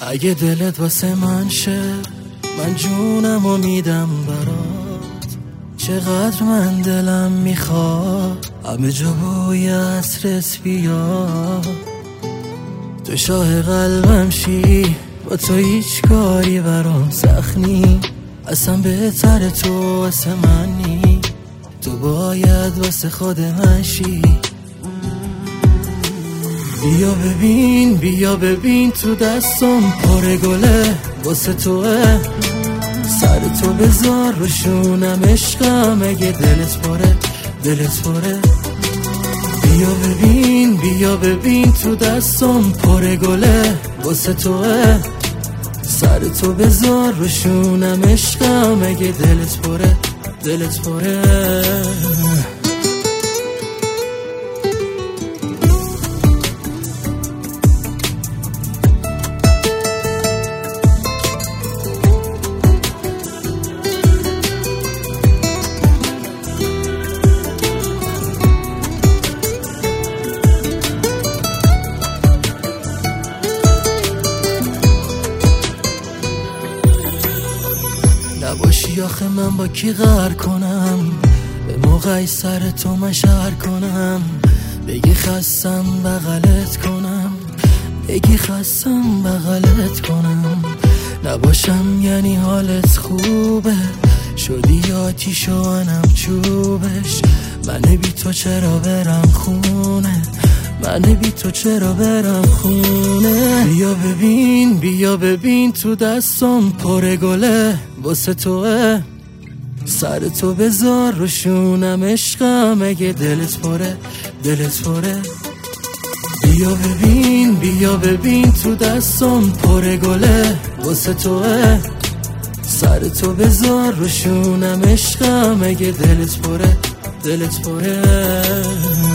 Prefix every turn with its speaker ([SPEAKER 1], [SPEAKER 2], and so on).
[SPEAKER 1] اگه دلت واسه من شه من جونمو میدم برات. چقدر من دلم میخواد همه جا بوی عطرت بیاد. تو شاه قلبم شی با تو هیچ کاری برام سخت نی. اصلا بهتر تو واسه من نی. تو باید واسه خود من شی. بیا ببین تو دستم پر گله واسه توه. سر تو بذار رو شونم عشقم اگه دلت پره. بیا ببین تو دستم پر گله واسه توه. سر تو بذار رو شونم عشقم اگه دلت پره. نباشی آخه من با کی قهر کنم. به موقعی سر تو من شهر کنم. بگی خستم بغلت کنم. کنم. نباشم یعنی حالت خوبه. شدی آتیش و منم چوبش. من بی تو چرا برم خونه. بیا ببین تو دستم پر گله واسه توه. سر تو بذار رو شونم عشقم اگه دلت پره. بیا ببین تو دستم پر گله واسه توه. سر تو بذار رو شونم عشقم اگه دلت پره.